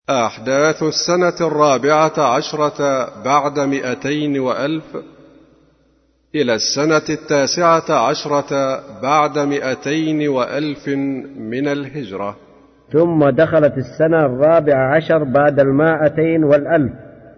أحداث السنة 14 بعد 200 إلى السنة 19 بعد 200 من الهجرة. ثم دخلت السنة 14 بعد 200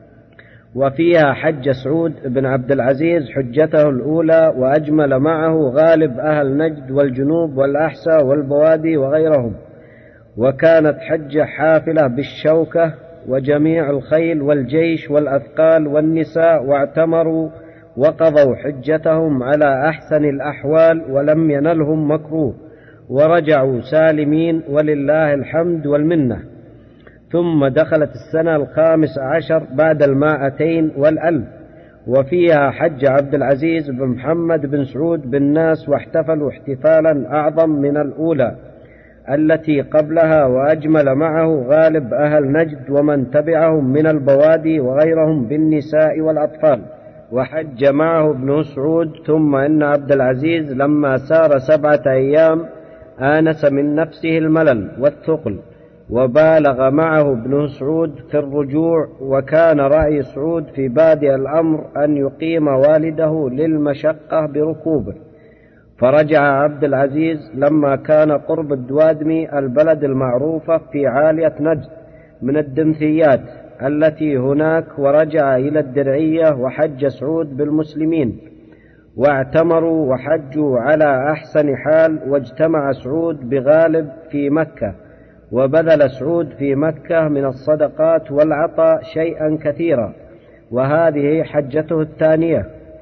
وفيها حج سعود بن عبد العزيز حجته الأولى، وأجمل معه غالب أهل نجد والجنوب والأحساء والبوادي وغيرهم، وكانت حجة حافلة بالشوكة وجميع الخيل والجيش والأثقال والنساء، واعتمروا وقضوا حجتهم على أحسن الأحوال ولم ينلهم مكروه، ورجعوا سالمين ولله الحمد والمنة. ثم دخلت السنة 15 بعد 200 وفيها حج عبد العزيز بن محمد بن سعود بالناس، واحتفلوا احتفالا أعظم من الأولى التي قبلها، وأجمل معه غالب أهل نجد ومن تبعهم من البوادي وغيرهم بالنساء والأطفال، وحج معه ابن سعود. ثم إن عبد العزيز لما سار 7 أيام آنس من نفسه الملل والثقل، وبالغ معه ابن سعود في الرجوع، وكان رأي سعود في بادئ الأمر أن يقيم والده للمشقة بركوبه، فرجع عبد العزيز لما كان قرب الدوادمي البلد المعروفة في عالية نجد من الدمثيات التي هناك، ورجع إلى الدرعية، وحج سعود بالمسلمين واعتمروا وحجوا على أحسن حال. واجتمع سعود بغالب في مكة، وبذل سعود في مكة من الصدقات والعطاء شيئا كثيرا، وهذه حجته الثانية.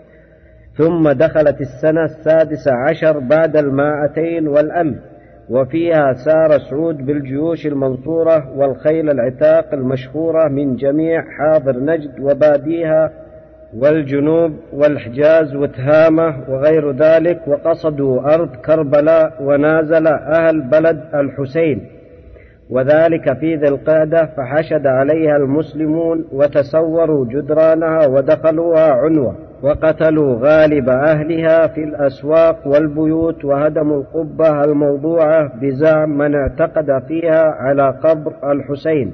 ثم دخلت السنة 16 بعد 200 وفيها سار سعود بالجيوش المنصورة والخيل العتاق المشهورة من جميع حاضر نجد وباديها والجنوب والحجاز وتهامة وغير ذلك، وقصدوا أرض كربلاء، ونازل أهل بلد الحسين، وذلك في ذي القعدة، فحشد عليها المسلمون وتسوروا جدرانها ودخلوها عنوة، وقتلوا غالب أهلها في الأسواق والبيوت، وهدموا القبة الموضوعة بزعم من اعتقد فيها على قبر الحسين،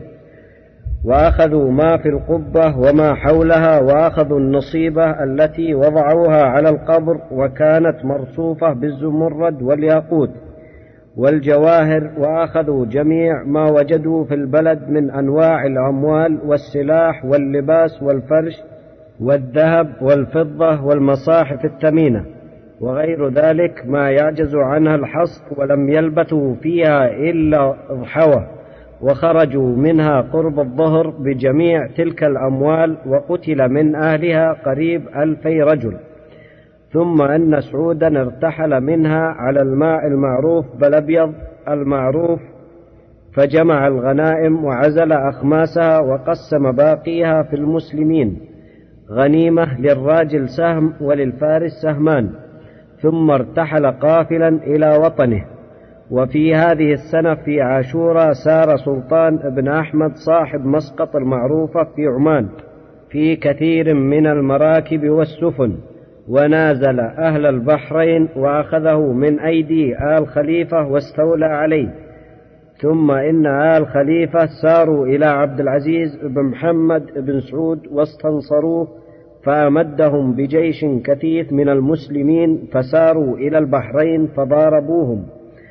وأخذوا ما في القبة وما حولها، وأخذوا النصيبة التي وضعوها على القبر، وكانت مرصوفة بالزمرد والياقوت والجواهر، وأخذوا جميع ما وجدوا في البلد من أنواع الأموال والسلاح واللباس والفرش والذهب والفضة والمصاحف الثمينة وغير ذلك ما يعجز عنها الحصر، ولم يلبثوا فيها إلا ضحوة، وخرجوا منها قرب الظهر بجميع تلك الأموال، وقتل من أهلها قريب 2000 رجل. ثم أن سعودا ارتحل منها على الماء المعروف بالأبيض المعروف، فجمع الغنائم وعزل أخماسها، وقسم باقيها في المسلمين غنيمة، للراجل سهم وللفارس سهمان، ثم ارتحل قافلا إلى وطنه. وفي هذه السنة في عاشوراء سار سلطان بن أحمد صاحب مسقط المعروفة في عمان في كثير من المراكب والسفن، ونازل أهل البحرين وأخذه من أيدي آل خليفة واستولى عليه. ثم إن آل خليفة ساروا إلى عبد العزيز بن محمد بن سعود واستنصروه، فأمدهم بجيش كثيف من المسلمين، فساروا إلى البحرين فضاربوهم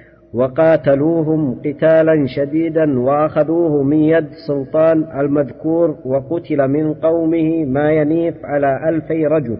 وقاتلوهم قتالا شديدا، وأخذوه من يد سلطان المذكور، وقتل من قومه ما ينيف على 2000 رجل.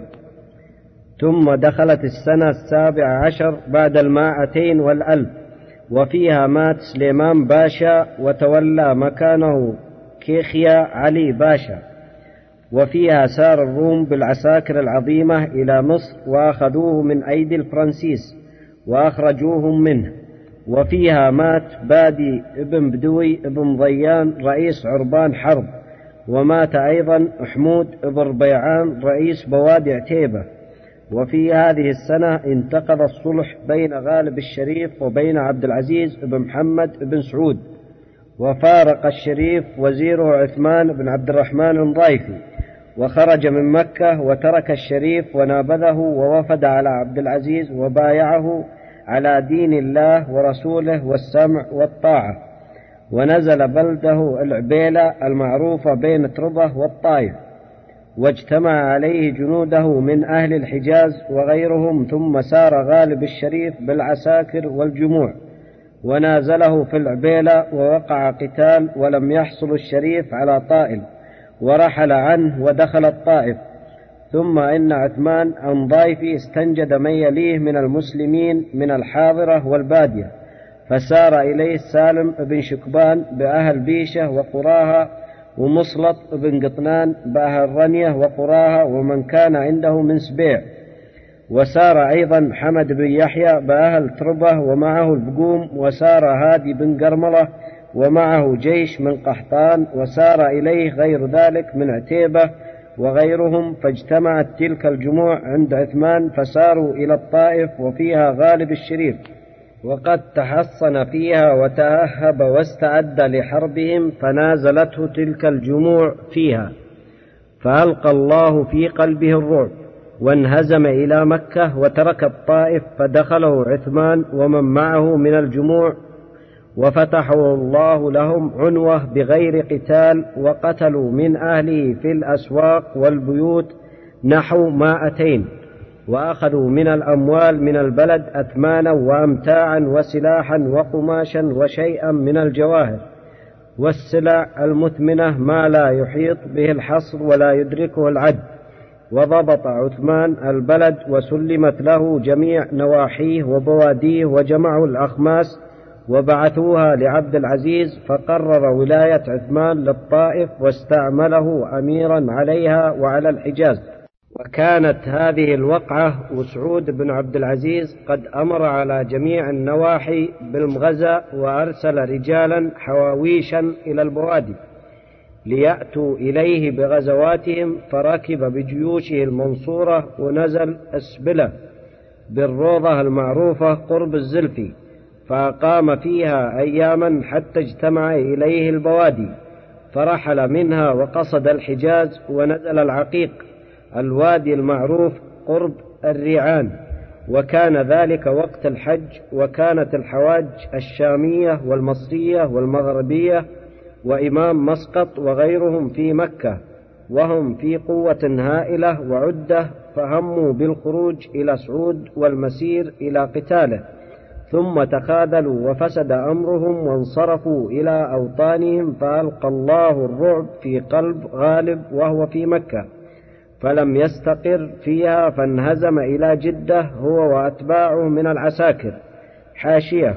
ثم دخلت السنة 17 بعد 200 وفيها مات سليمان باشا، وتولى مكانه كيخيا علي باشا. وفيها سار الروم بالعساكر العظيمة إلى مصر، وأخذوه من أيدي الفرنسيس وأخرجوهم منه. وفيها مات بادي ابن بدوي ابن ضيان رئيس عربان حرب، ومات أيضا حمود ابن ربيعان رئيس بوادي عتيبة. وفي هذه السنة انتقض الصلح بين غالب الشريف وبين عبد العزيز بن محمد بن سعود، وفارق الشريف وزيره عثمان بن عبد الرحمن الضايفي، وخرج من مكة، وترك الشريف ونابذه، ووفد على عبد العزيز وبايعه على دين الله ورسوله والسمع والطاعة. ونزل بلده العبيلة المعروفة بين تربة والطائف، واجتمع عليه جنوده من أهل الحجاز وغيرهم، ثم سار غالب الشريف بالعساكر والجموع ونازله في العبيلة، ووقع قتال ولم يحصل الشريف على طائل، ورحل عنه ودخل الطائف. ثم إن عثمان الضايفي استنجد من يليه من المسلمين من الحاضرة والبادية، فسار إليه سالم بن شكبان بأهل بيشة وقراها، ومسلط بن قطنان بأهل رنية وقراها ومن كان عنده من سبيع. وسار أيضا حمد بن يحيى بأهل تربة ومعه البقوم، وسار هادي بن قرملة ومعه جيش من قحطان، وسار إليه غير ذلك من عتيبة وغيرهم، فاجتمعت تلك الجموع عند عثمان، فساروا إلى الطائف وفيها غالب الشريف، وقد تحصن فيها وتأهب واستعد لحربهم، فنازلته تلك الجموع فيها، فألقى الله في قلبه الرعب، وانهزم إلى مكة وترك الطائف، فدخله عثمان ومن معه من الجموع، وفتحوا الله لهم عنوة بغير قتال، وقتلوا من أهله في الأسواق والبيوت نحو 200، وأخذوا من الأموال من البلد أثمانا وأمتاعا وسلاحا وقماشا وشيئا من الجواهر والسلع المثمنة ما لا يحيط به الحصر ولا يدركه العد. وضبط عثمان البلد، وسلمت له جميع نواحيه وبواديه، وجمعوا الأخماس وبعثوها لعبد العزيز، فقرر ولاية عثمان للطائف واستعمله أميرا عليها وعلى الحجاز. وكانت هذه الوقعة وسعود بن عبد العزيز قد أمر على جميع النواحي بالغزو، وأرسل رجالا حواويشا إلى البوادي ليأتوا إليه بغزواتهم، فركب بجيوشه المنصورة ونزل أسبلة بالروضة المعروفة قرب الزلفي، فأقام فيها أياما حتى اجتمع إليه البوادي، فرحل منها وقصد الحجاز، ونزل العقيق الوادي المعروف قرب الريعان، وكان ذلك وقت الحج، وكانت الحواج الشامية والمصرية والمغربية وإمام مسقط وغيرهم في مكة، وهم في قوة هائلة وعدة، فهموا بالخروج إلى سعود والمسير إلى قتاله، ثم تخاذلوا وفسد أمرهم وانصرفوا إلى أوطانهم، فألقى الله الرعب في قلب غالب وهو في مكة، فلم يستقر فيها، فانهزم إلى جدة هو وأتباعه من العساكر. حاشية: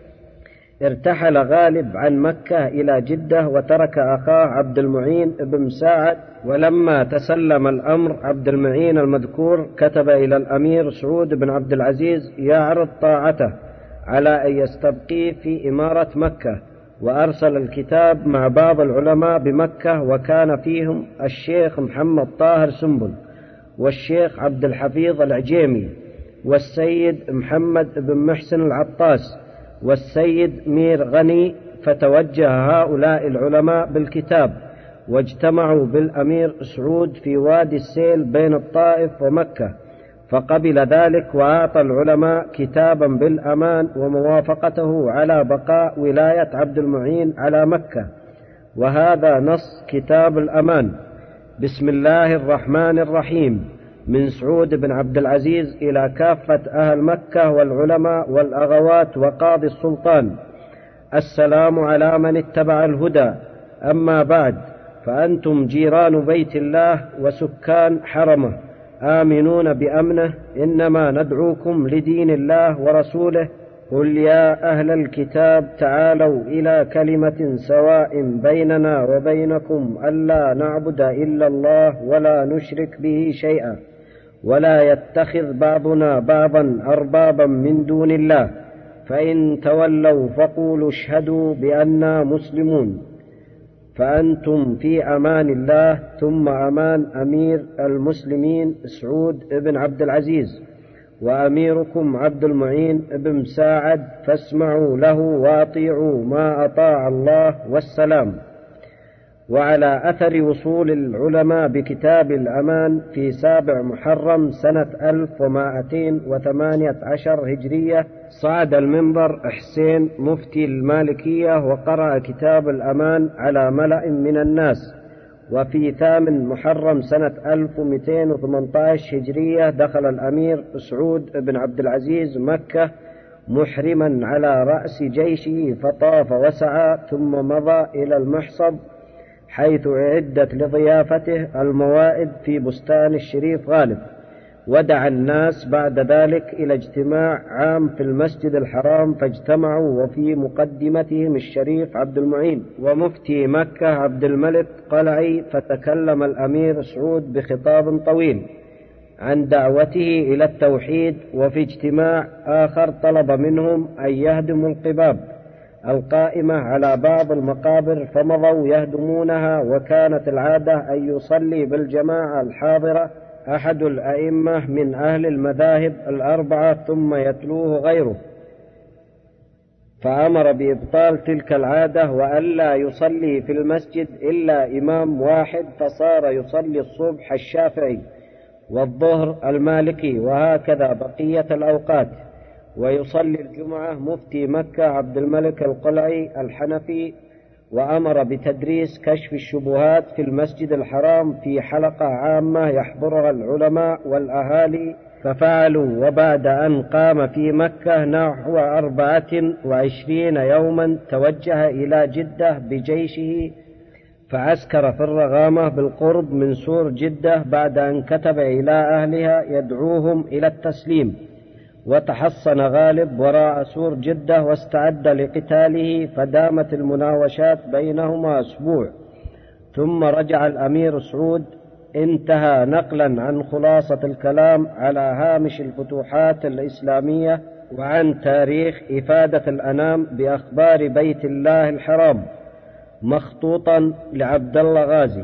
ارتحل غالب عن مكة إلى جدة، وترك أخاه عبد المعين بن مساعد، ولما تسلم الأمر عبد المعين المذكور كتب إلى الأمير سعود بن عبد العزيز يعرض طاعته على أن يستبقيه في إمارة مكة، وأرسل الكتاب مع بعض العلماء بمكة، وكان فيهم الشيخ محمد طاهر سنبل، والشيخ عبد الحفيظ العجيمي، والسيد محمد بن محسن العطاس، والسيد مير غني. فتوجه هؤلاء العلماء بالكتاب، واجتمعوا بالأمير سعود في وادي السيل بين الطائف ومكة، فقبل ذلك، وأعطى العلماء كتابا بالأمان وموافقته على بقاء ولاية عبد المعين على مكة. وهذا نص كتاب الأمان: بسم الله الرحمن الرحيم، من سعود بن عبد العزيز إلى كافة أهل مكة والعلماء والأغوات وقاضي السلطان، السلام على من اتبع الهدى، أما بعد، فأنتم جيران بيت الله وسكان حرمه، آمنون بأمنه، إنما ندعوكم لدين الله ورسوله. قل يا أهل الكتاب تعالوا إلى كلمة سواء بيننا وبينكم ألا نعبد إلا الله ولا نشرك به شيئا، ولا يتخذ بعضنا بعضا أربابا من دون الله، فإن تولوا فقولوا اشهدوا بأننا مسلمون. فأنتم في أمان الله، ثم أمان أمير المسلمين سعود بن عبد العزيز، وأميركم عبد المعين بن مساعد، فاسمعوا له واطيعوا ما أطاع الله، والسلام. وعلى أثر وصول العلماء بكتاب الأمان في 7 محرم سنة 1218 هجرية، صعد المنبر حسين مفتي المالكية وقرأ كتاب الأمان على ملأ من الناس. وفي 8 محرم سنة 1218 هجرية دخل الأمير سعود بن عبد العزيز مكة محرما على رأس جيشه، فطاف وسعى ثم مضى إلى المحصب حيث أعدت لضيافته الموائد في بستان الشريف غالب، ودعا الناس بعد ذلك إلى اجتماع عام في المسجد الحرام، فاجتمعوا وفي مقدمتهم الشريف عبد المعين ومفتي مكة عبد الملك قلعي. فتكلم الأمير سعود بخطاب طويل عن دعوته إلى التوحيد. وفي اجتماع آخر طلب منهم أن يهدموا القباب القائمة على بعض المقابر، فمضوا يهدمونها، وكانت العادة أن يصلي بالجماعة الحاضرة أحد الأئمة من أهل المذاهب ال4 ثم يتلوه غيره، فأمر بإبطال تلك العادة وألا يصلي في المسجد إلا إمام واحد، فصار يصلي الصبح الشافعي والظهر المالكي وهكذا بقية الأوقات، ويصلي الجمعة مفتي مكة عبد الملك القلعي الحنفي. وأمر بتدريس كشف الشبهات في المسجد الحرام في حلقة عامة يحضرها العلماء والأهالي، ففعلوا. وبعد أن قام في مكة نحو 24 يوما توجه إلى جدة بجيشه، فعسكر في الرغامة بالقرب من سور جدة بعد أن كتب إلى أهلها يدعوهم إلى التسليم. وتحصن غالب وراء سور جدة واستعد لقتاله، فدامت المناوشات بينهما أسبوع، ثم رجع الأمير سعود. انتهى نقلا عن خلاصة الكلام على هامش الفتوحات الإسلامية وعن تاريخ إفادة الأنام بأخبار بيت الله الحرام، مخطوطا لعبد الله غازي.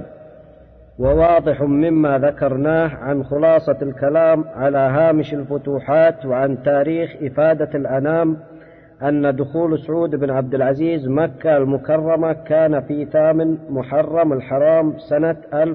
وواضح مما ذكرناه عن خلاصة الكلام على هامش الفتوحات وعن تاريخ إفادة الأنام أن دخول سعود بن عبد العزيز مكة المكرمة كان في 8 محرم الحرام سنة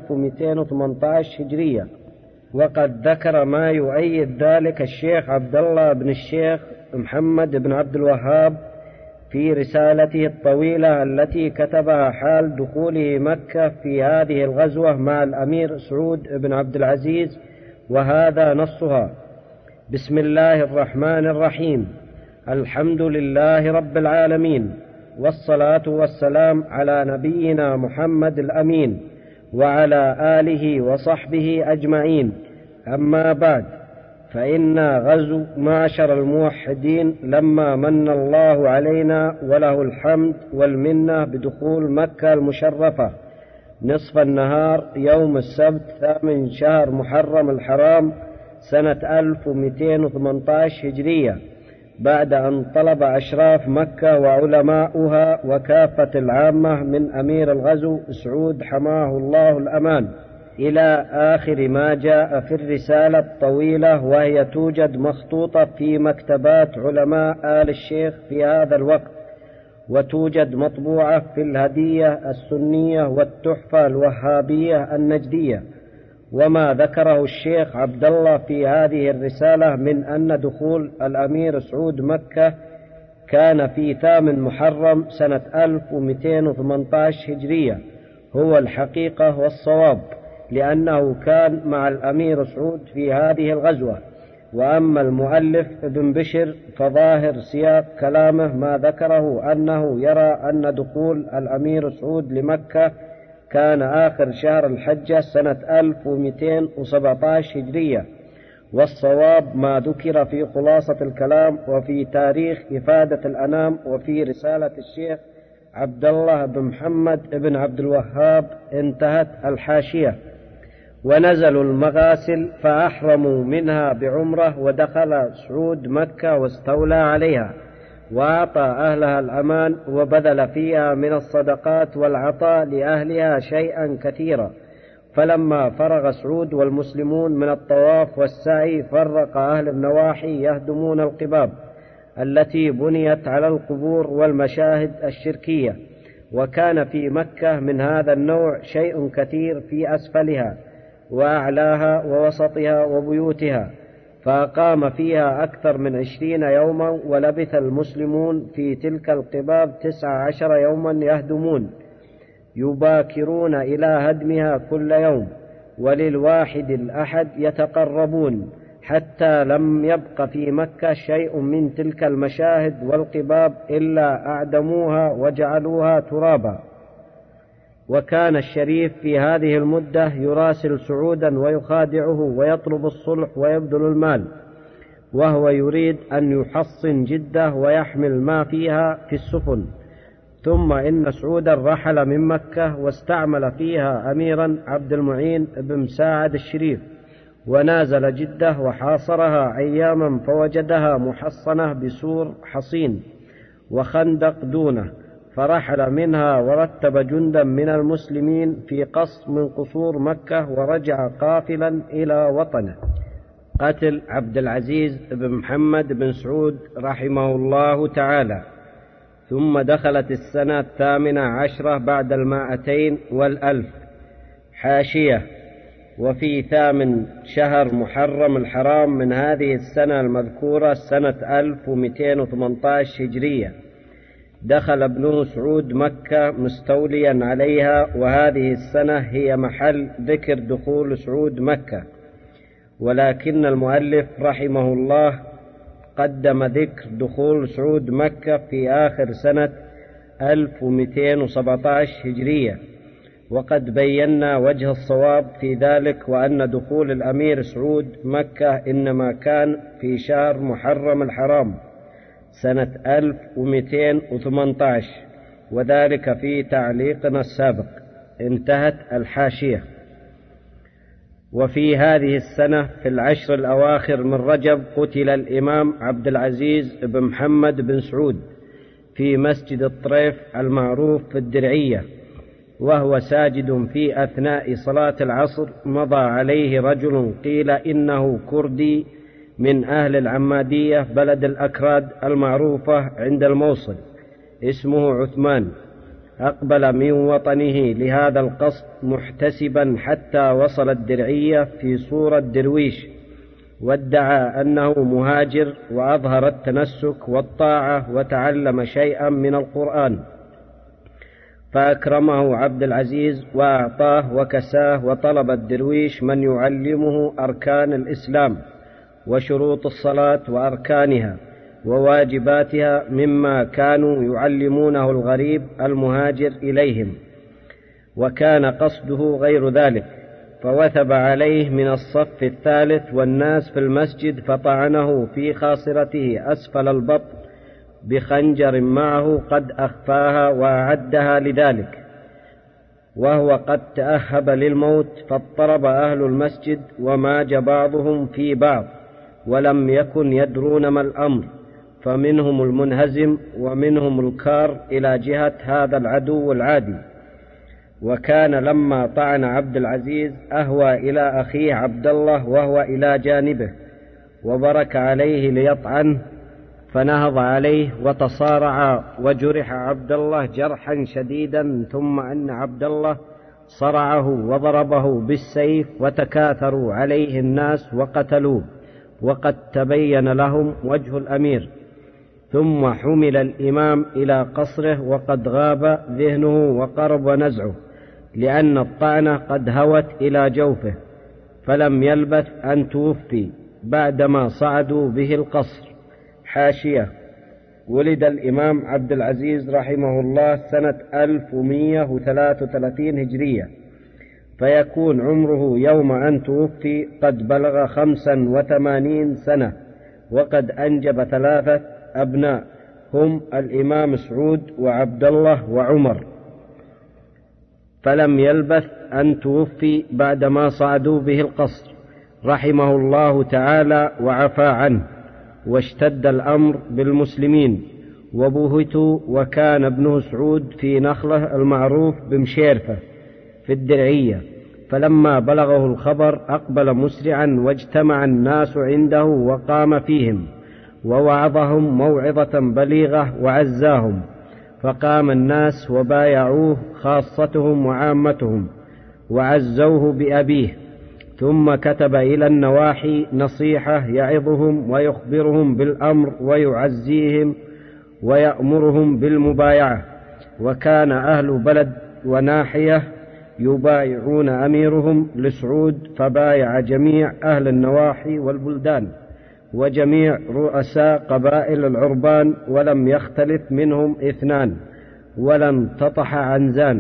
1218 هجرية. وقد ذكر ما يؤيد ذلك الشيخ عبد الله بن الشيخ محمد بن عبد الوهاب في رسالته الطويلة التي كتبها حال دخوله مكة في هذه الغزوة مع الأمير سعود بن عبد العزيز، وهذا نصها: بسم الله الرحمن الرحيم، الحمد لله رب العالمين، والصلاة والسلام على نبينا محمد الأمين وعلى آله وصحبه أجمعين. أما بعد، فإن غزو معشر الموحدين لما من الله علينا وله الحمد والمنة بدخول مكة المشرفة نصف النهار يوم السبت 8 شهر محرم الحرام سنة 1218 هجرية، بعد أن طلب أشراف مكة وعلماؤها وكافة العامة من أمير الغزو سعود حماه الله الأمان إلى آخر ما جاء في الرسالة الطويلة، وهي توجد مخطوطة في مكتبات علماء آل الشيخ في هذا الوقت، وتوجد مطبوعة في الهدية السنية والتحفة الوهابية النجدية. وما ذكره الشيخ عبد الله في هذه الرسالة من أن دخول الأمير سعود مكة كان في 8 محرم سنة 1218 هجرية هو الحقيقة والصواب، لأنه كان مع الأمير سعود في هذه الغزوة. وأما المؤلف ابن بشر فظاهر سياق كلامه ما ذكره أنه يرى أن دخول الأمير سعود لمكة كان آخر شهر الحجة سنة 1217 هجرية، والصواب ما ذكر في خلاصة الكلام وفي تاريخ إفادة الأنام وفي رسالة الشيخ عبد الله بن محمد بن عبد الوهاب. انتهت الحاشية. ونزلوا المغاسل فأحرموا منها بعمرة، ودخل سعود مكة واستولى عليها وأعطى أهلها الأمان، وبذل فيها من الصدقات والعطاء لأهلها شيئا كثيرا. فلما فرغ سعود والمسلمون من الطواف والسعي فرق أهل النواحي يهدمون القباب التي بنيت على القبور والمشاهد الشركية، وكان في مكة من هذا النوع شيء كثير في أسفلها وأعلاها ووسطها وبيوتها، فأقام فيها أكثر من 20 يوما، ولبث المسلمون في تلك القباب 19 يوما يهدمون، يباكرون إلى هدمها كل يوم، وللواحد الأحد يتقربون، حتى لم يبق في مكة شيء من تلك المشاهد والقباب إلا أعدموها وجعلوها ترابا. وكان الشريف في هذه المدة يراسل سعودا ويخادعه ويطلب الصلح ويبذل المال، وهو يريد أن يحصن جدة ويحمل ما فيها في السفن. ثم إن سعودا رحل من مكة واستعمل فيها أميرا عبد المعين بن مساعد الشريف، ونازل جدة وحاصرها أياما، فوجدها محصنة بسور حصين وخندق دونه، فرحل منها ورتب جندا من المسلمين في قصر من قصور مكة، ورجع قافلا إلى وطنه. قتل عبد العزيز بن محمد بن سعود رحمه الله تعالى. ثم دخلت السنة 18 بعد 200 حاشية: وفي 8 شهر محرم الحرام من هذه السنة المذكورة سنة 1218 هجرية دخل ابن سعود مكة مستوليا عليها، وهذه السنة هي محل ذكر دخول سعود مكة، ولكن المؤلف رحمه الله قدم ذكر دخول سعود مكة في آخر سنة 1217 هجرية، وقد بينا وجه الصواب في ذلك، وأن دخول الأمير سعود مكة إنما كان في شهر محرم الحرام سنة 1218، وذلك في تعليقنا السابق. انتهت الحاشية. وفي هذه السنة في 10 الأواخر من رجب قتل الإمام عبد العزيز بن محمد بن سعود في مسجد الطريف المعروف في الدرعية، وهو ساجد في أثناء صلاة العصر. مضى عليه رجل قيل إنه كردي من أهل العمادية بلد الأكراد المعروفة عند الموصل، اسمه عثمان، أقبل من وطنه لهذا القصد محتسبا حتى وصل الدرعية في صورة درويش، وادعى أنه مهاجر، وأظهر التنسك والطاعة وتعلم شيئا من القرآن، فأكرمه عبد العزيز وأعطاه وكساه، وطلب الدرويش من يعلمه أركان الإسلام وشروط الصلاة وأركانها وواجباتها مما كانوا يعلمونه الغريب المهاجر إليهم، وكان قصده غير ذلك، فوثب عليه من الصف الثالث والناس في المسجد، فطعنه في خاصرته أسفل البطن بخنجر معه قد أخفاها وأعدها لذلك، وهو قد تأهب للموت، فاضطرب أهل المسجد وماج بعضهم في بعض، ولم يكن يدرون ما الأمر، فمنهم المنهزم ومنهم الكار إلى جهة هذا العدو العادي. وكان لما طعن عبد العزيز أهوى إلى أخيه عبد الله وهو إلى جانبه، وبرك عليه ليطعنه، فنهض عليه وتصارعا، وجرح عبد الله جرحا شديدا، ثم أن عبد الله صرعه وضربه بالسيف، وتكاثروا عليه الناس وقتلوه، وقد تبين لهم وجه الأمير. ثم حمل الإمام إلى قصره وقد غاب ذهنه وقرب نزعه، لأن الطعنة قد هوت إلى جوفه، فلم يلبث أن توفي بعدما صعدوا به القصر. حاشية: ولد الإمام عبد العزيز رحمه الله سنة 1133 هجرية، فيكون عمره يوم أن توفي قد بلغ 85 سنة، وقد أنجب 3 أبناء هم الإمام سعود وعبد الله وعمر، فلم يلبث أن توفي بعدما صعدوا به القصر رحمه الله تعالى وعفى عنه. واشتد الأمر بالمسلمين وبهتوا، وكان ابنه سعود في نخله المعروف بمشيرفة في الدرعية، فلما بلغه الخبر أقبل مسرعا، واجتمع الناس عنده وقام فيهم ووعظهم موعظة بليغة وعزاهم، فقام الناس وبايعوه خاصتهم وعامتهم وعزوه بأبيه، ثم كتب إلى النواحي نصيحة يعظهم ويخبرهم بالأمر ويعزيهم ويأمرهم بالمبايعة. وكان أهل بلد وناحية يبايعون أميرهم لسعود، فبايع جميع أهل النواحي والبلدان وجميع رؤساء قبائل العربان، ولم يختلف منهم 2 ولا انتطح عنزان.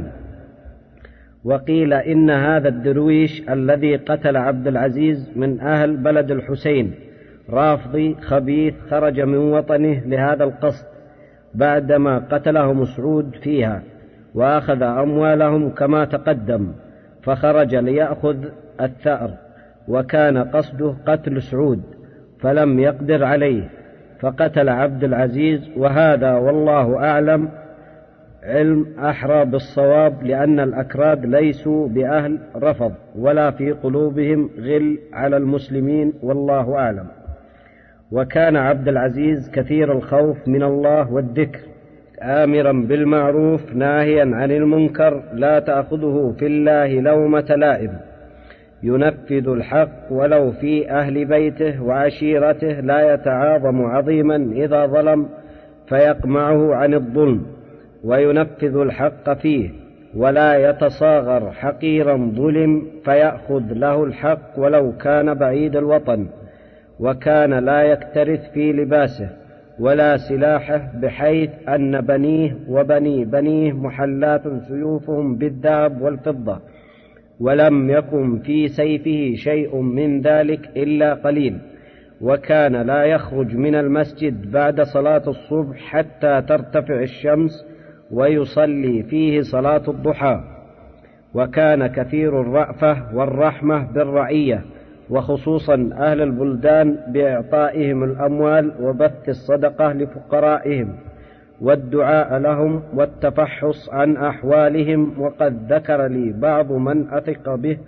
وقيل إن هذا الدرويش الذي قتل عبد العزيز من أهل بلد الحسين، رافضي خبيث، خرج من وطنه لهذا القصد بعدما قتلهم سعود فيها، وأخذ أموالهم كما تقدم، فخرج ليأخذ الثأر، وكان قصده قتل سعود فلم يقدر عليه فقتل عبد العزيز. وهذا والله أعلم علم أحرى بالصواب، لأن الأكراد ليسوا بأهل رفض ولا في قلوبهم غل على المسلمين، والله أعلم. وكان عبد العزيز كثير الخوف من الله والذكر، آمرا بالمعروف ناهيا عن المنكر، لا تأخذه في الله لومة لائم، ينفذ الحق ولو في أهل بيته وعشيرته، لا يتعاظم عظيما إذا ظلم فيقمعه عن الظلم، وينفذ الحق فيه، ولا يتصاغر حقيرا ظلم فيأخذ له الحق ولو كان بعيد الوطن. وكان لا يكترث في لباسه ولا سلاحه، بحيث أن بنيه وبني بنيه محلات سيوفهم بالذهب والفضة، ولم يكن في سيفه شيء من ذلك إلا قليل. وكان لا يخرج من المسجد بعد صلاة الصبح حتى ترتفع الشمس ويصلي فيه صلاة الضحى. وكان كثير الرأفة والرحمة بالرعية، وخصوصا أهل البلدان، بإعطائهم الأموال وبث الصدقة لفقرائهم والدعاء لهم والتفحص عن أحوالهم. وقد ذكر لي بعض من أثق به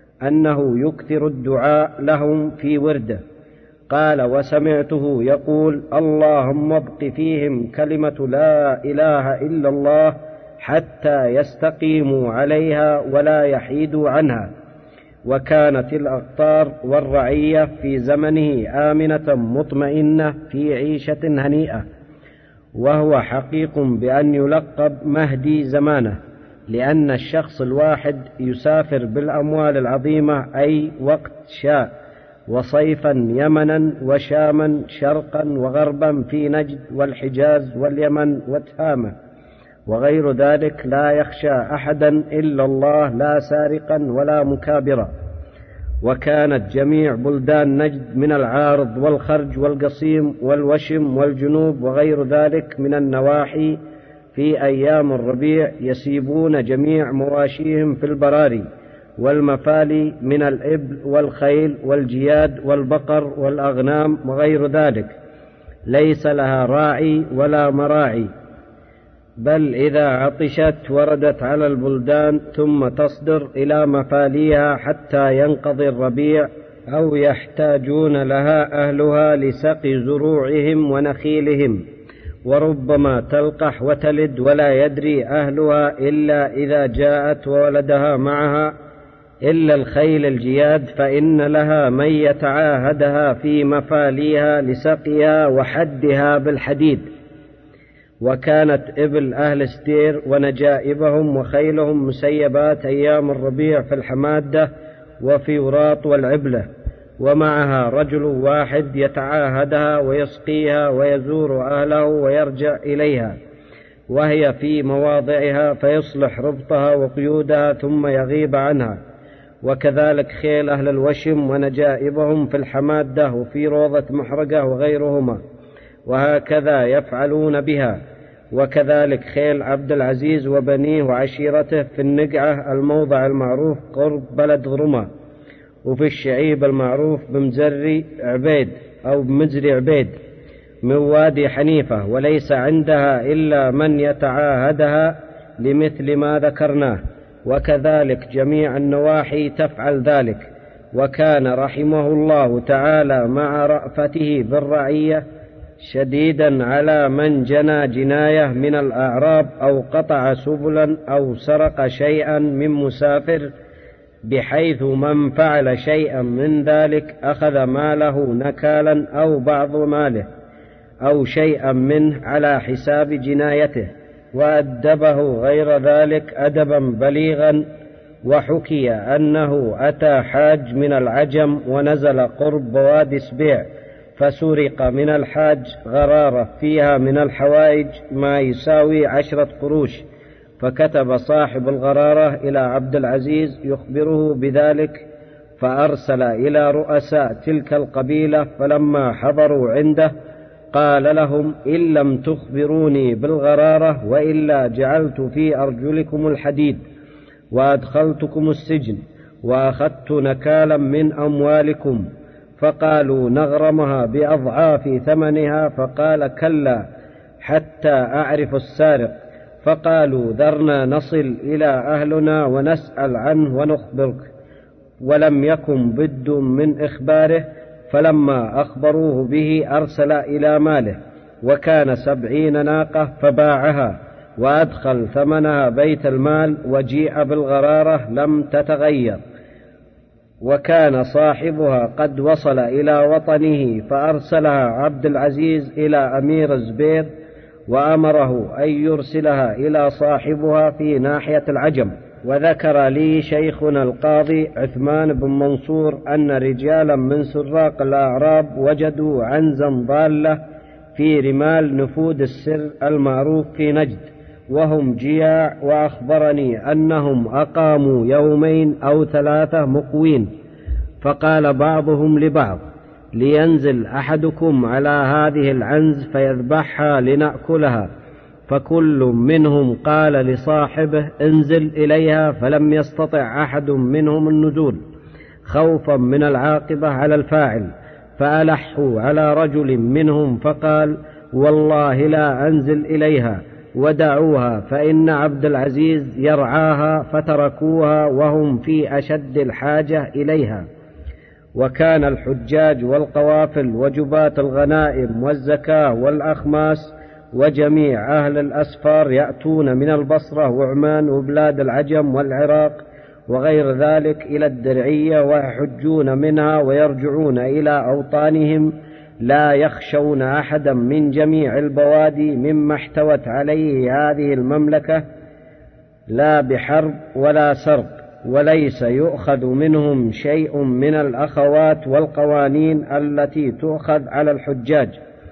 أنه يكثر الدعاء لهم في ورده، قال: وسمعته يقول: اللهم ابق فيهم كلمة لا إله إلا الله حتى يستقيموا عليها ولا يحيدوا عنها. وكانت الأقطار والرعية في زمنه آمنة مطمئنة في عيشة هنيئة، وهو حقيق بأن يلقب مهدي زمانه، لأن الشخص الواحد يسافر بالأموال العظيمة أي وقت شاء، وصيفا يمنا وشاما شرقا وغربا في نجد والحجاز واليمن وتهامة وغير ذلك، لا يخشى أحدا إلا الله، لا سارقا ولا مكابرا. وكانت جميع بلدان نجد من العارض والخرج والقصيم والوشم والجنوب وغير ذلك من النواحي في أيام الربيع يسيبون جميع مواشيهم في البراري والمفالي من الإبل والخيل والجياد والبقر والأغنام وغير ذلك، ليس لها راعي ولا مراعي، بل إذا عطشت وردت على البلدان ثم تصدر إلى مفاليها حتى ينقضي الربيع، أو يحتاجون لها أهلها لسقي زروعهم ونخيلهم، وربما تلقح وتلد ولا يدري أهلها إلا إذا جاءت وولدها معها، إلا الخيل الجياد فإن لها من يتعاهدها في مفاليها لسقيها وحدها بالحديد. وكانت إبل أهل ستير ونجائبهم وخيلهم مسيبات أيام الربيع في الحمادة وفي وراط والعبلة، ومعها رجل واحد يتعاهدها ويسقيها ويزور أهله ويرجع إليها وهي في مواضعها، فيصلح ربطها وقيودها ثم يغيب عنها. وكذلك خيل أهل الوشم ونجائبهم في الحمادة وفي روضة محرقة وغيرهما، وهكذا يفعلون بها. وكذلك خيل عبد العزيز وبنيه وعشيرته في النقعة الموضع المعروف قرب بلد غرمة، وفي الشعيب المعروف بمزري عبيد أو بمزري عبيد من وادي حنيفة، وليس عندها إلا من يتعاهدها لمثل ما ذكرناه. وكذلك جميع النواحي تفعل ذلك. وكان رحمه الله تعالى مع رأفته بالرعية شديدا على من جنى جناية من الأعراب أو قطع سبلا أو سرق شيئا من مسافر، بحيث من فعل شيئا من ذلك أخذ ماله نكالا أو بعض ماله أو شيئا منه على حساب جنايته، وأدبه غير ذلك أدبا بليغا. وحكي أنه أتى حاج من العجم ونزل قرب بوادي سبيع، فسرق من الحاج غرارة فيها من الحوائج ما يساوي 10 قروش، فكتب صاحب الغرارة إلى عبد العزيز يخبره بذلك، فأرسل إلى رؤساء تلك القبيلة، فلما حضروا عنده قال لهم: إن لم تخبروني بالغرارة وإلا جعلت في أرجلكم الحديد وأدخلتكم السجن وأخذت نكالا من أموالكم. فقالوا: نغرمها بأضعاف ثمنها. فقال: كلا حتى أعرف السارق. فقالوا: ذرنا نصل إلى أهلنا ونسأل عنه ونخبرك. ولم يكن بد من إخباره، فلما أخبروه به أرسل إلى ماله، وكان 70 ناقة، فباعها وأدخل ثمنها بيت المال، وجيء بالغرارة لم تتغير، وكان صاحبها قد وصل إلى وطنه، فأرسلها عبد العزيز إلى أمير الزبير وأمره أن يرسلها إلى صاحبها في ناحية العجم. وذكر لي شيخنا القاضي عثمان بن منصور أن رجالا من سراق الأعراب وجدوا عنزا ضالة في رمال نفود السر المعروف في نجد، وهم جياع، وأخبرني أنهم أقاموا 2 أو 3 مقوين. فقال بعضهم لبعض: لينزل أحدكم على هذه العنز فيذبحها لنأكلها. فكل منهم قال لصاحبه: انزل إليها، فلم يستطع أحد منهم النزول خوفا من العاقبة على الفاعل، فألحوا على رجل منهم فقال: والله لا أنزل إليها، ودعوها، فإن عبد العزيز يرعاها. فتركوها وهم في أشد الحاجة إليها. وكان الحجاج والقوافل وجباة الغنائم والزكاة والأخماس وجميع أهل الأسفار يأتون من البصرة وعمان وبلاد العجم والعراق وغير ذلك إلى الدرعية، ويحجون منها ويرجعون إلى أوطانهم، لا يخشون أحدا من جميع البوادي مما احتوت عليه هذه المملكة، لا بحرب ولا سرق، وليس يؤخذ منهم شيء من الأخوات والقوانين التي تؤخذ على الحجاج.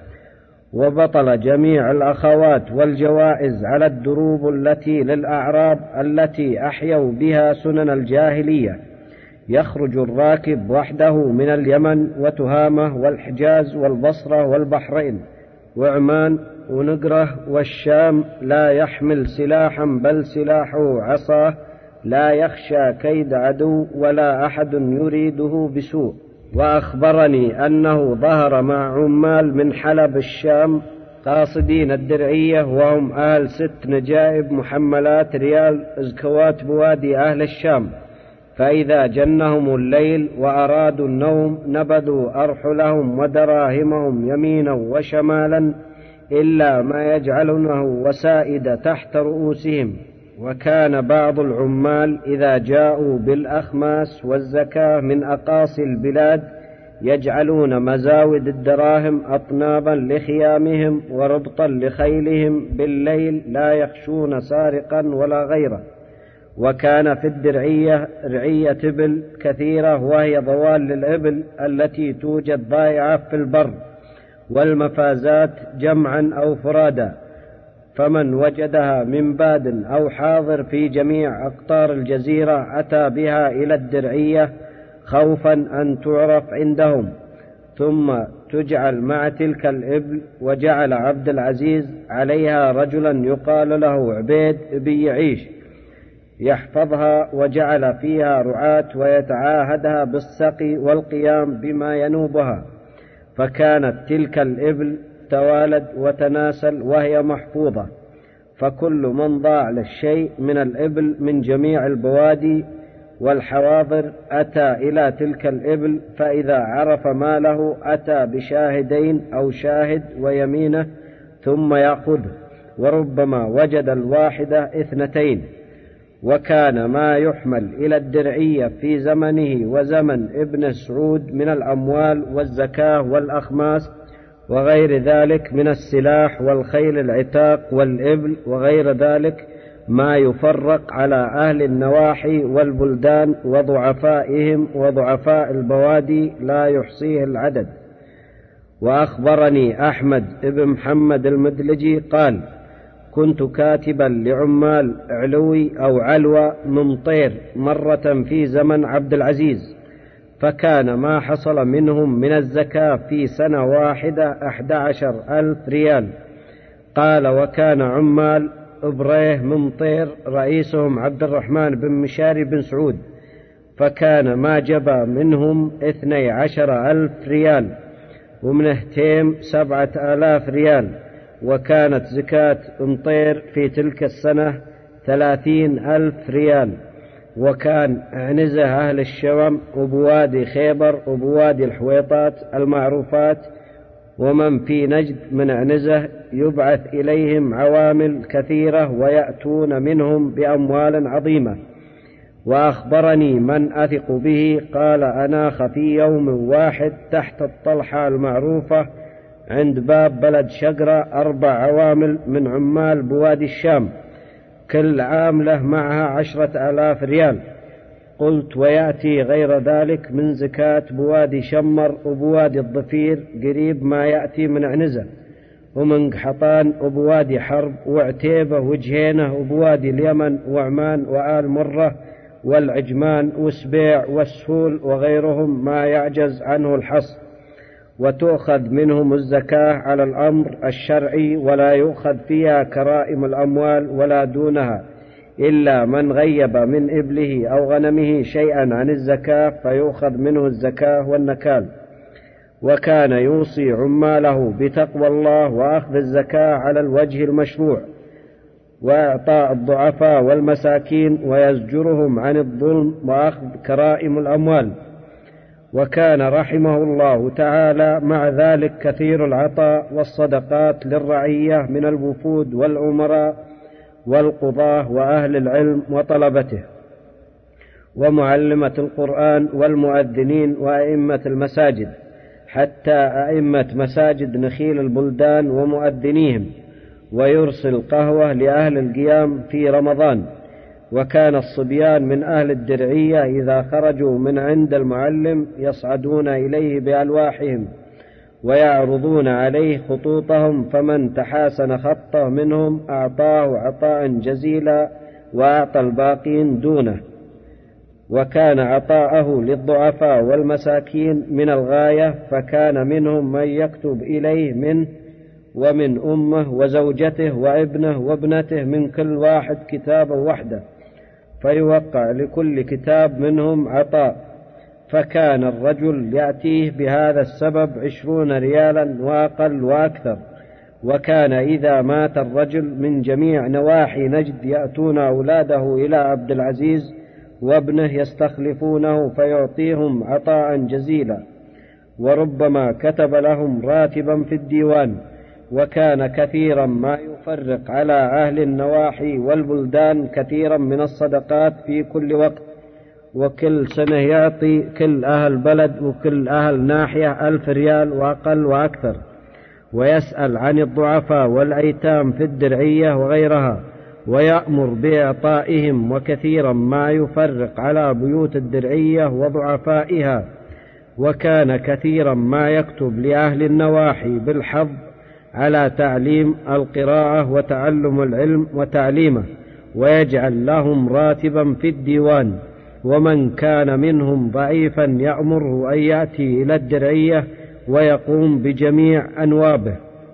وبطل جميع الأخوات والجوائز على الدروب التي للأعراب التي أحيوا بها سنن الجاهلية. يخرج الراكب وحده من اليمن وتهامة والحجاز والبصرة والبحرين وعمان ونقرة والشام، لا يحمل سلاحا بل سلاحه عصاه، لا يخشى كيد عدو ولا أحد يريده بسوء. وأخبرني أنه ظهر مع عمال من حلب الشام قاصدين الدرعية، وهم أهل 6 نجائب محملات ريال زكوات بوادي أهل الشام، فإذا جنهم الليل وأرادوا النوم نبذوا أرحلهم ودراهمهم يمينا وشمالا، إلا ما يجعلونه وسائد تحت رؤوسهم. وكان بعض العمال إذا جاءوا بالأخماس والزكاة من أقاصي البلاد يجعلون مزاود الدراهم أطنابا لخيامهم وربطا لخيلهم بالليل، لا يخشون سارقا ولا غيره. وكان في الدرعية رعية إبل كثيرة، وهي ضوال للإبل التي توجد ضائعة في البر، والمفازات جمعا أو فرادا، فمن وجدها من باد أو حاضر في جميع أقطار الجزيرة أتى بها إلى الدرعية خوفا أن تعرف عندهم، ثم تجعل مع تلك الإبل. وجعل عبد العزيز عليها رجلا يقال له عبيد بن يعيش يحفظها، وجعل فيها رعاة ويتعاهدها بالسقي والقيام بما ينوبها. فكانت تلك الإبل توالد وتناسل وهي محفوظة، فكل من ضاع للشيء من الإبل من جميع البوادي والحواضر أتى إلى تلك الإبل، فإذا عرف ماله أتى بشاهدين أو شاهد ويمينه ثم يأخذه، وربما وجد الواحدة 2. وكان ما يحمل إلى الدرعية في زمنه وزمن ابن سعود من الأموال والزكاة والأخماس وغير ذلك من السلاح والخيل العتاق والإبل وغير ذلك ما يفرق على أهل النواحي والبلدان وضعفائهم وضعفاء البوادي لا يحصيه العدد. وأخبرني أحمد بن محمد المدلجي قال: كنت كاتبا لعمال علوي أو علوى ممطير مرة في زمن عبد العزيز، فكان ما حصل منهم من الزكاة في سنة واحدة 11,000 ريال. قال: وكان عمال إبريه ممطير رئيسهم عبد الرحمن بن مشاري بن سعود، فكان ما جبى منهم 12,000 ريال، ومن اهتيم 7,000 ريال. وكانت زكاة مطير في تلك السنة 30,000 ريال. وكان عنزة أهل الشوم وبوادي خيبر وبوادي الحويطات المعروفات ومن في نجد من عنزة يبعث إليهم عوامل كثيرة ويأتون منهم بأموال عظيمة. وأخبرني من أثق به قال: أناخ في يوم واحد تحت الطلحة المعروفة عند باب بلد شقرة 4 عوامل من عمال بوادي الشام، كل عاملة معها 10,000 ريال. قلت: ويأتي غير ذلك من زكاة بوادي شمر وبوادي الضفير قريب ما يأتي من عنزة، ومن قحطان وبوادي حرب وعتيبة وجهينة وبوادي اليمن وعمان وآل مرة والعجمان وسبيع والسهول وغيرهم ما يعجز عنه الحصر، وتؤخذ منهم الزكاة على الأمر الشرعي، ولا يؤخذ فيها كرائم الأموال ولا دونها، إلا من غيب من إبله أو غنمه شيئا عن الزكاة فيؤخذ منه الزكاة والنكال. وكان يوصي عماله بتقوى الله وأخذ الزكاة على الوجه المشروع، وإعطاء الضعفاء والمساكين، ويزجرهم عن الظلم وأخذ كرائم الأموال. وكان رحمه الله تعالى مع ذلك كثير العطاء والصدقات للرعية من الوفود والأمراء والقضاة وأهل العلم وطلبته ومعلمة القرآن والمؤذنين وأئمة المساجد، حتى أئمة مساجد نخيل البلدان ومؤذنيهم، ويرسل قهوة لأهل القيام في رمضان. وكان الصبيان من أهل الدرعية إذا خرجوا من عند المعلم يصعدون إليه بألواحهم ويعرضون عليه خطوطهم، فمن تحاسن خطه منهم أعطاه عطاء جزيلا وأعطى الباقين دونه. وكان عطاءه للضعفاء والمساكين من الغاية، فكان منهم من يكتب إليه منه ومن أمه وزوجته وابنه وابنته من كل واحد كتابا وحده، فيوقع لكل كتاب منهم عطاء. فكان الرجل يأتيه بهذا السبب 20 ريالا وأقل وأكثر. وكان إذا مات الرجل من جميع نواحي نجد يأتون أولاده إلى عبد العزيز وابنه يستخلفونه فيعطيهم عطاء جزيلا، وربما كتب لهم راتبا في الديوان. وكان كثيرا ما يفرق على أهل النواحي والبلدان كثيرا من الصدقات في كل وقت، وكل سنة يعطي كل أهل بلد وكل أهل ناحية 1000 ريال وأقل وأكثر. ويسأل عن الضعفاء والأيتام في الدرعية وغيرها ويأمر بإعطائهم، وكثيرا ما يفرق على بيوت الدرعية وضعفائها. وكان كثيرا ما يكتب لأهل النواحي بالحظ على تعليم القراءة وتعلم العلم وتعليمه، ويجعل لهم راتبا في الديوان. ومن كان منهم ضعيفا يأمره أن يأتي إلى الدرعية ويقوم بجميع أنوابه.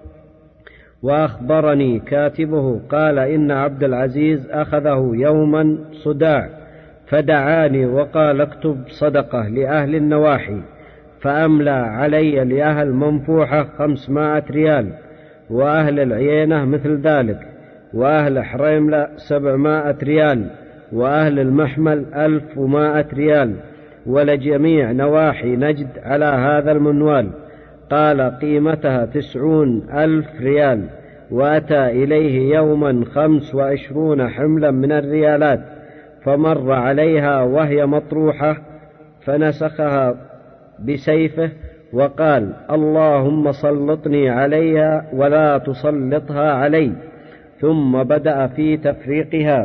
وأخبرني كاتبه قال: إن عبد العزيز أخذه يوما صداع فدعاني وقال: اكتب صدقة لأهل النواحي، فأملى علي لأهل منفوحة 500 ريال، وأهل العيينة مثل ذلك، وأهل حريملة 700 ريال، وأهل المحمل 1100 ريال، ولجميع نواحي نجد على هذا المنوال. قال قيمتها 90,000 ريال. وأتى إليه يوما 25 حملا من الريالات، فمر عليها وهي مطروحة فنسخها بسيفه وقال: اللهم سلطني عليها ولا تسلطها علي. ثم بدأ في تفريقها.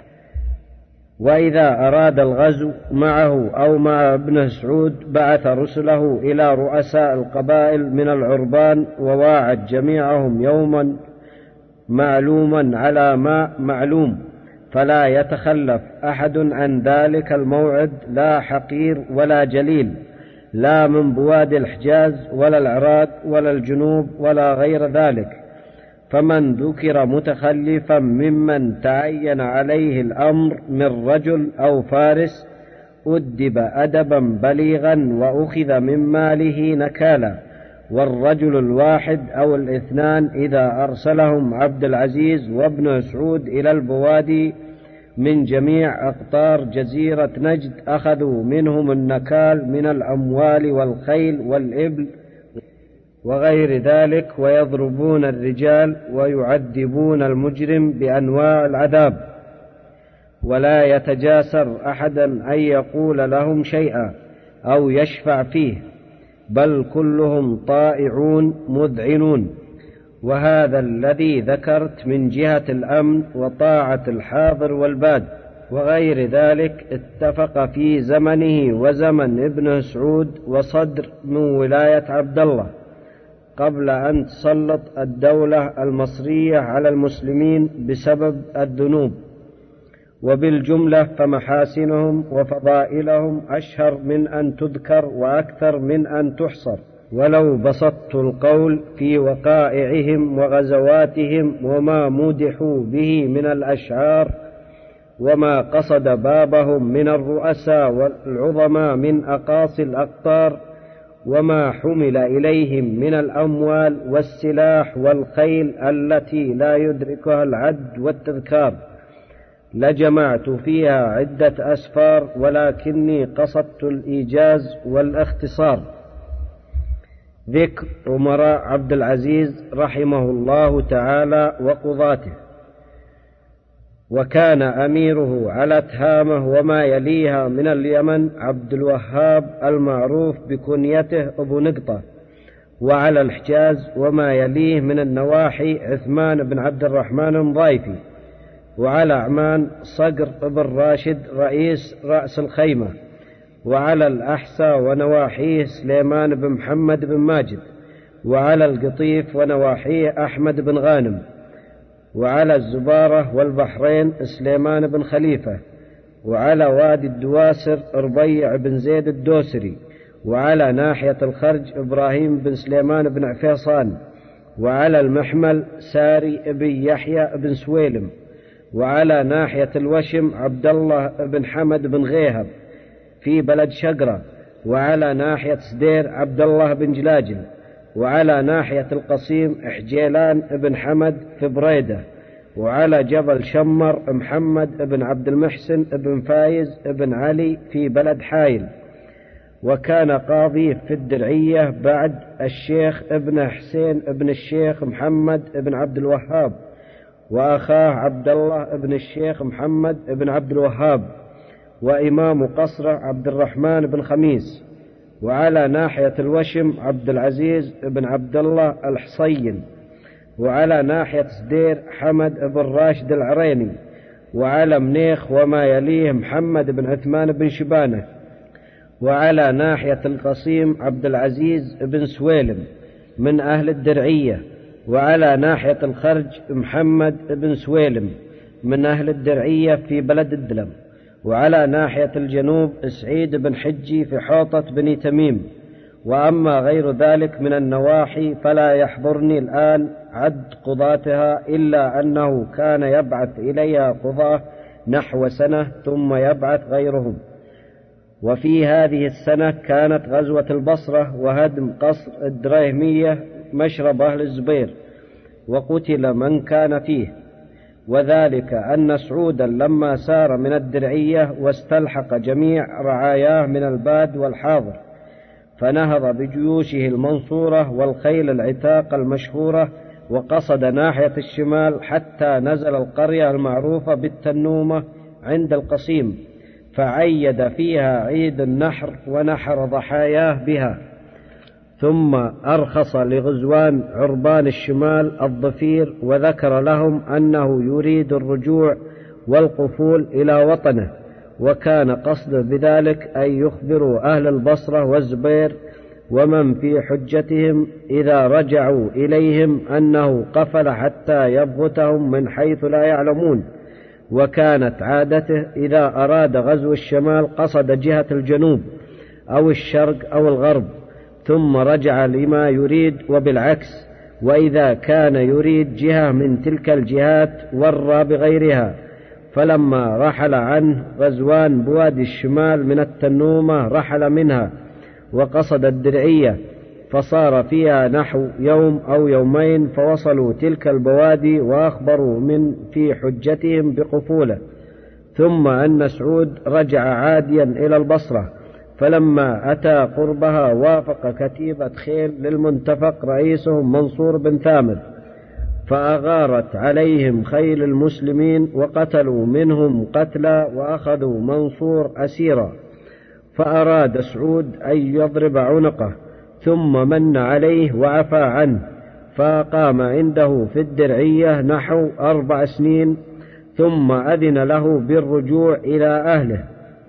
وإذا أراد الغزو معه أو مع ابن سعود بعث رسله إلى رؤساء القبائل من العربان، وواعد جميعهم يوما معلوما على ماء معلوم، فلا يتخلف أحد عن ذلك الموعد، لا حقير ولا جليل، لا من بواد الحجاز ولا العراق ولا الجنوب ولا غير ذلك. فمن ذكر متخلفا ممن تعين عليه الأمر من رجل أو فارس أدب أدبا بليغا وأخذ من ماله نكالا. والرجل الواحد أو الاثنان إذا أرسلهم عبد العزيز وابن سعود إلى البوادي من جميع أقطار جزيرة نجد أخذوا منهم النكال من الأموال والخيل والإبل وغير ذلك، ويضربون الرجال ويعذبون المجرم بأنواع العذاب، ولا يتجاسر أحدا أن يقول لهم شيئا أو يشفع فيه، بل كلهم طائعون مذعنون. وهذا الذي ذكرت من جهة الأمن وطاعة الحاضر والباد. وغير ذلك اتفق في زمنه وزمن ابن سعود وصدر من ولاية عبد الله قبل أن تسلط الدولة المصرية على المسلمين بسبب الذنوب. وبالجملة فمحاسنهم وفضائلهم أشهر من أن تذكر وأكثر من أن تحصر، ولو بسطت القول في وقائعهم وغزواتهم وما مدحوا به من الأشعار، وما قصد بابهم من الرؤساء والعظماء من أقاصي الأقطار، وما حمل إليهم من الأموال والسلاح والخيل التي لا يدركها العد والتذكار، لجمعت فيها عدة أسفار، ولكني قصدت الإيجاز والاختصار. ذكر أمراء عبد العزيز رحمه الله تعالى وقضاته. وكان أميره على تهامة وما يليها من اليمن عبد الوهاب المعروف بكنيته أبو نقطة، وعلى الحجاز وما يليه من النواحي عثمان بن عبد الرحمن المضايفي، وعلى عمان صقر بن راشد رأس الخيمة، وعلى الأحساء ونواحيه سليمان بن محمد بن ماجد، وعلى القطيف ونواحيه أحمد بن غانم، وعلى الزبارة والبحرين سليمان بن خليفة، وعلى وادي الدواسر ربيع بن زيد الدوسري، وعلى ناحية الخرج إبراهيم بن سليمان بن عفيصان، وعلى المحمل ساري بن يحيى بن سويلم، وعلى ناحية الوشم عبد الله بن حمد بن غيهب في بلد شقرة، وعلى ناحية سدير عبد الله بن جلاجل، وعلى ناحية القصيم حجيلان بن حمد في بريدة، وعلى جبل شمر محمد بن عبد المحسن بن فايز بن علي في بلد حايل. وكان قاضي في الدرعية بعد الشيخ ابن حسين ابن الشيخ محمد بن عبد الوهاب، وأخاه عبد الله بن الشيخ محمد بن عبد الوهاب، وإمام قصره عبد الرحمن بن خميس. وعلى ناحية الوشم عبد العزيز بن عبد الله الحصين، وعلى ناحية سدير حمد بن راشد العريني، وعلى منيخ وما يليه محمد بن عثمان بن شبانة، وعلى ناحية القصيم عبد العزيز بن سويلم من أهل الدرعية، وعلى ناحية الخرج محمد بن سويلم من أهل الدرعية في بلد الدلم، وعلى ناحية الجنوب سعيد بن حجي في حوطة بني تميم. وأما غير ذلك من النواحي فلا يحضرني الآن عد قضاتها، إلا أنه كان يبعث إليها قضاة نحو سنة ثم يبعث غيرهم. وفي هذه السنة كانت غزوة البصرة وهدم قصر الدراهمية مشرب أهل الزبير، وقتل من كان فيه. وذلك أن سعودا لما سار من الدرعية واستلحق جميع رعاياه من الباد والحاضر، فنهض بجيوشه المنصورة والخيل العتاق المشهورة، وقصد ناحية الشمال حتى نزل القرية المعروفة بالتنومة عند القصيم، فعيد فيها عيد النحر ونحر ضحاياه بها. ثم أرخص لغزوان عربان الشمال الضفير، وذكر لهم أنه يريد الرجوع والقفول إلى وطنه، وكان قصده بذلك أن يخبروا أهل البصرة والزبير ومن في حجتهم إذا رجعوا إليهم أنه قفل حتى يبغتهم من حيث لا يعلمون. وكانت عادته إذا أراد غزو الشمال قصد جهة الجنوب أو الشرق أو الغرب، ثم رجع لما يريد، وبالعكس، وإذا كان يريد جهة من تلك الجهات ورى بغيرها. فلما رحل عنه غزوان بوادي الشمال من التنومة رحل منها وقصد الدرعية، فصار فيها نحو يوم أو يومين، فوصلوا تلك البوادي وأخبروا من في حجتهم بقفوله. ثم أن سعود رجع عاديا إلى البصرة، فلما أتى قربها وافق كتيبة خيل للمنتفق رئيسهم منصور بن ثامر، فأغارت عليهم خيل المسلمين وقتلوا منهم قتلى وأخذوا منصور أسيرا. فأراد سعود أن يضرب عنقه، ثم من عليه وعفى عنه، فأقام عنده في الدرعية نحو 4 سنين، ثم أذن له بالرجوع إلى أهله.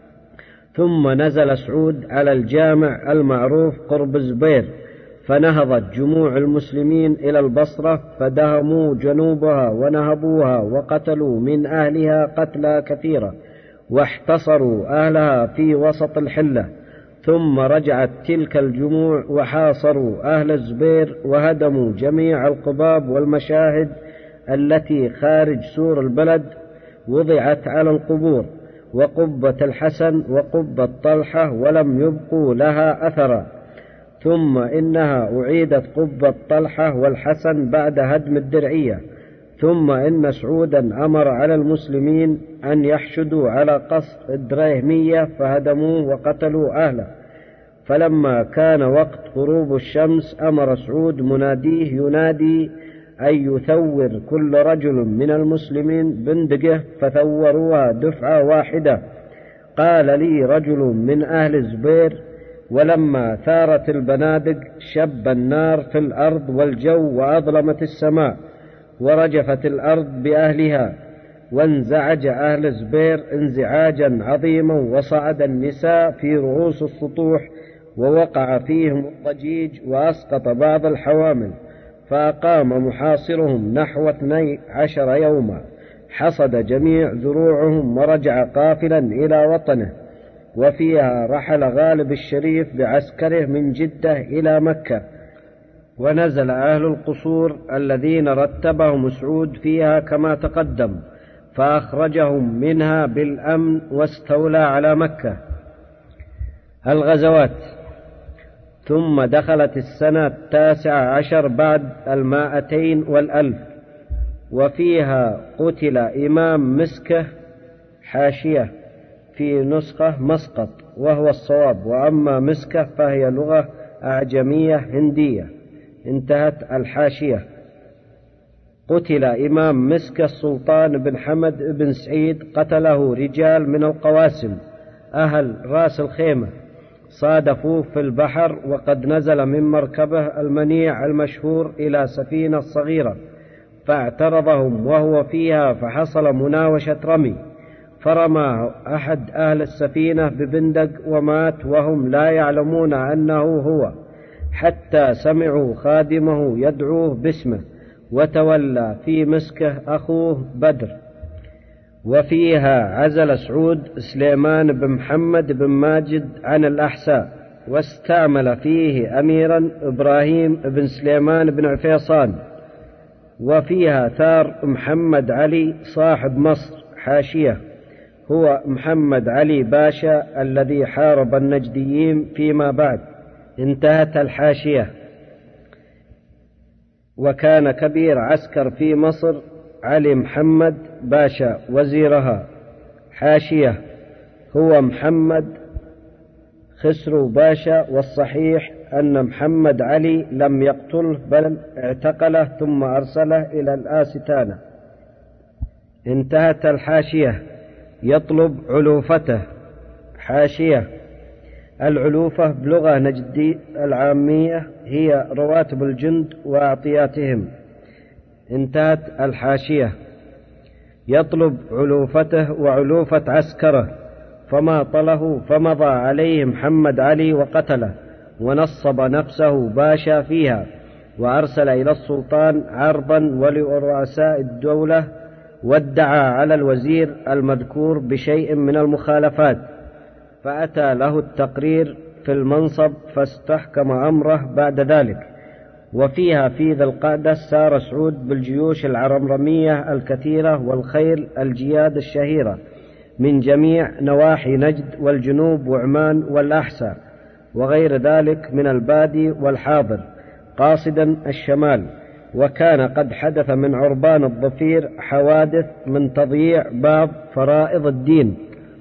ثم نزل سعود على الجامع المعروف قرب الزبير، فنهضت جموع المسلمين إلى البصرة، فدهموا جنوبها ونهبوها، وقتلوا من أهلها قتلى كثيرة، واحتصروا أهلها في وسط الحلة. ثم رجعت تلك الجموع وحاصروا أهل الزبير، وهدموا جميع القباب والمشاهد التي خارج سور البلد، وضعت على القبور، وقبة الحسن وقبة طلحة، ولم يبقوا لها أثرا. ثم إنها أعيدت قبة طلحة والحسن بعد هدم الدرعية. ثم إن سعودا أمر على المسلمين أن يحشدوا على قصر الدريهمية، فهدموه وقتلوا أهله. فلما كان وقت غروب الشمس أمر سعود مناديه ينادي أن يثور كل رجل من المسلمين بندقه، فثوروها دفعة واحدة. قال لي رجل من أهل الزبير: ولما ثارت البنادق شب النار في الأرض والجو، وأظلمت السماء، ورجفت الأرض بأهلها، وانزعج أهل الزبير انزعاجا عظيما، وصعد النساء في رؤوس السطوح، ووقع فيهم الضجيج، وأسقط بعض الحوامل. فأقام محاصرهم نحو 12 يوما، حصد جميع زروعهم، ورجع قافلا إلى وطنه. وفيها رحل غالب الشريف بعسكره من جدة إلى مكة، ونزل أهل القصور الذين رتبهم سعود فيها كما تقدم، فأخرجهم منها بالأمن، واستولى على مكة. الغزوات. ثم دخلت السنة 19 بعد 200 و1000، وفيها قتل إمام مسكة حاشية، في نسخة مسقط وهو الصواب، وأما مسكة فهي لغة أعجمية هندية. انتهت الحاشية. قتل إمام مسكة السلطان بن حمد بن سعيد، قتله رجال من القواسم أهل رأس الخيمة، صادفوه في البحر، وقد نزل من مركبه المنيع المشهور إلى سفينة صغيرة، فاعترضهم وهو فيها، فحصل مناوشة رمي، فرماه أحد أهل السفينة ببندق ومات، وهم لا يعلمون أنه هو، حتى سمعوا خادمه يدعوه باسمه، وتولى في مسكه أخوه بدر. وفيها عزل سعود سليمان بن محمد بن ماجد عن الأحساء، واستعمل فيه أميرا إبراهيم بن سليمان بن عفيصان. وفيها ثار محمد علي صاحب مصر حاشية، هو محمد علي باشا الذي حارب النجديين فيما بعد. انتهت الحاشية. وكان كبير عسكر في مصر علي محمد باشا وزيرها. حاشية: هو محمد خسرو باشا، والصحيح أن محمد علي لم يقتله بل اعتقله ثم أرسله إلى الآستانة. انتهت الحاشية. يطلب علوفته. حاشية: العلوفة بلغة نجدي العامية هي رواتب الجند وأعطياتهم. انتهت الحاشية. يطلب علوفته وعلوفة عسكره، فما طله فمضى عليه محمد علي وقتله، ونصب نفسه باشا فيها، وأرسل إلى السلطان عرضا ولرؤساء الدولة، وادعى على الوزير المذكور بشيء من المخالفات، فأتى له التقرير في المنصب فاستحكم أمره بعد ذلك. وفيها في ذي القعدة سار سعود بالجيوش العرمرمية الكثيرة والخيل الجياد الشهيرة من جميع نواحي نجد والجنوب وعمان والأحساء وغير ذلك من البادي والحاضر، قاصدا الشمال. وكان قد حدث من عربان الظفير حوادث من تضييع بعض فرائض الدين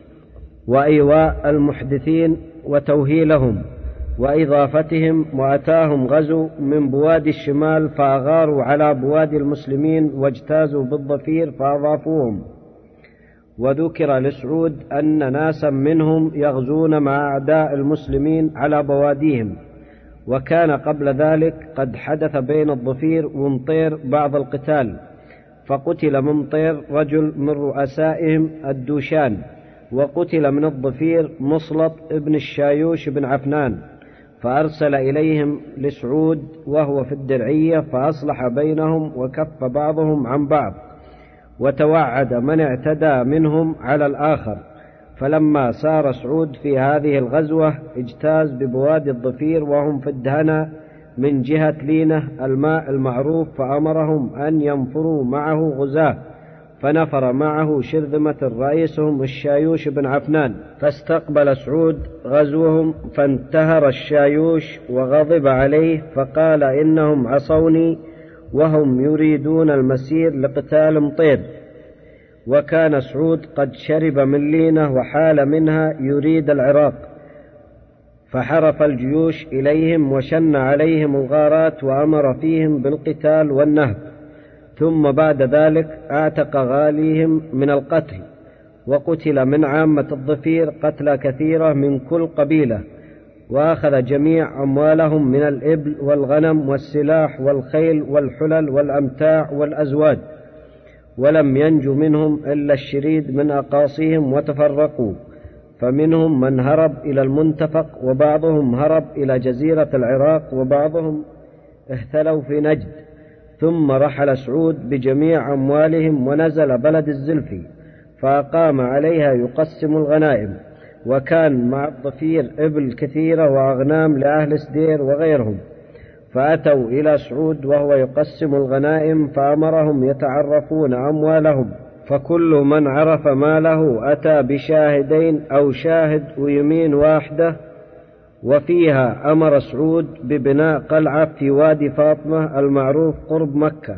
وإيواء المحدثين وتوهيلهم وإضافتهم، وأتاهم غزو من بوادي الشمال فأغاروا على بوادي المسلمين واجتازوا بالظفير فأضافوهم. وذكر لسعود أن ناسا منهم يغزون مع أعداء المسلمين على بواديهم. وكان قبل ذلك قد حدث بين الظفير ومطير بعض القتال، فقتل من مطير رجل من رؤسائهم الدوشان، وقتل من الظفير مصلط ابن الشايوش بن عفنان، فأرسل إليهم لسعود وهو في الدرعية فأصلح بينهم وكف بعضهم عن بعض، وتوعد من اعتدى منهم على الآخر. فلما سار سعود في هذه الغزوة اجتاز ببوادي الظفير وهم في الدهنة من جهة لينة الماء المعروف، فأمرهم أن ينفروا معه غزاة، فنفر معه شرذمة رئيسهم الشايوش بن عفنان، فاستقبل سعود غزوهم، فانتهر الشايوش وغضب عليه فقال: إنهم عصوني وهم يريدون المسير لقتال مطير. وكان سعود قد شرب من لينة وحال منها يريد العراق، فحرف الجيوش إليهم وشن عليهم الغارات وأمر فيهم بالقتال والنهب، ثم بعد ذلك اعتق غاليهم من القتل. وقتل من عامة الظفير قتلى كثيرة من كل قبيلة، وأخذ جميع أموالهم من الإبل والغنم والسلاح والخيل والحلل والأمتاع والأزواج، ولم ينج منهم إلا الشريد من أقاصيهم وتفرقوا، فمنهم من هرب إلى المنتفق، وبعضهم هرب إلى جزيرة العراق، وبعضهم اهتلوا في نجد. ثم رحل سعود بجميع أموالهم ونزل بلد الزلفي، فأقام عليها يقسم الغنائم. وكان مع الظفير إبل كثيرة وأغنام لأهل سدير وغيرهم، فأتوا إلى سعود وهو يقسم الغنائم، فأمرهم يتعرفون أموالهم، فكل من عرف ماله أتى بشاهدين أو شاهد ويمين واحدة. وفيها أمر سعود ببناء قلعة في وادي فاطمة المعروف قرب مكة،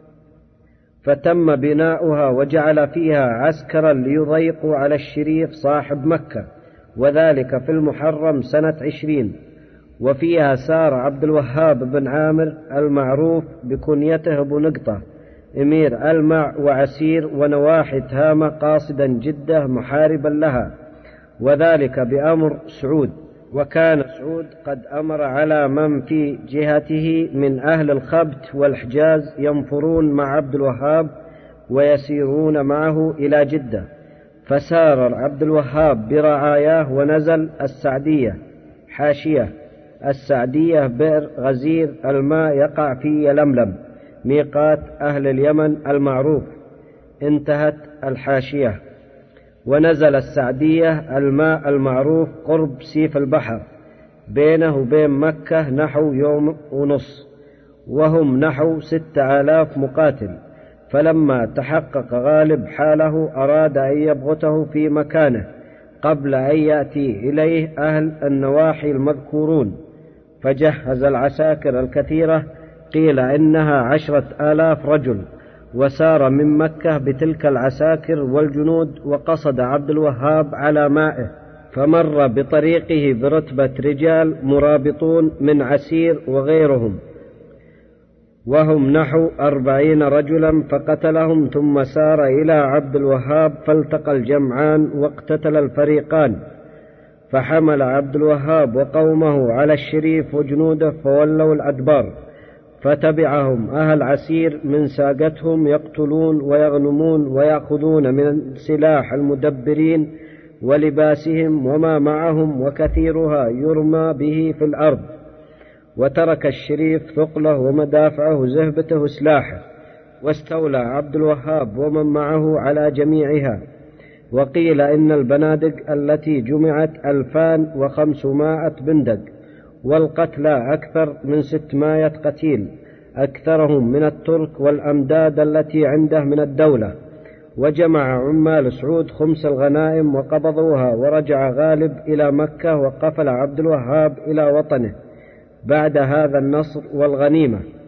فتم بناؤها، وجعل فيها عسكرا ليضيقوا على الشريف صاحب مكة، وذلك في المحرم سنة 20. وفيها سار عبد الوهاب بن عامر المعروف بكنيته أبو نقطة أمير ألمع وعسير ونواحي تهامة قاصدا جدة محاربا لها، وذلك بأمر سعود. وكان سعود قد أمر على من في جهته من أهل الخبت والحجاز ينفرون مع عبد الوهاب ويسيرون معه إلى جدة، فسار عبد الوهاب برعاياه ونزل السعدية. حاشية: السعدية بئر غزير الماء يقع في يلملم، ميقات أهل اليمن المعروف. انتهت الحاشية. ونزل السعدية الماء المعروف قرب سيف البحر، بينه وبين مكة نحو يوم ونص، وهم نحو 6000 مقاتل. فلما تحقق غالب حاله أراد أن يبغته في مكانه قبل أن يأتي إليه أهل النواحي المذكورون، فجهز العساكر الكثيرة، قيل إنها 10,000 رجل، وسار من مكة بتلك العساكر والجنود، وقصد عبد الوهاب على مائه، فمر بطريقه برتبة رجال مرابطون من عسير وغيرهم، وهم نحو 40 رجلا، فقتلهم، ثم سار إلى عبد الوهاب فالتقى الجمعان واقتتل الفريقان، فحمل عبد الوهاب وقومه على الشريف وجنوده فولوا الأدبار، فتبعهم أهل عسير من ساقتهم يقتلون ويغنمون ويأخذون من سلاح المدبرين ولباسهم وما معهم، وكثيرها يرمى به في الأرض. وترك الشريف ثقله ومدافعه زهبته سلاحه، واستولى عبد الوهاب ومن معه على جميعها. وقيل إن البنادق التي جمعت 2500 بندق، والقتلى أكثر من 600 قتيل، أكثرهم من الترك والأمداد التي عنده من الدولة. وجمع عمال سعود خمس الغنائم وقبضوها، ورجع غالب إلى مكة، وقفل عبد الوهاب إلى وطنه بعد هذا النصر والغنيمة.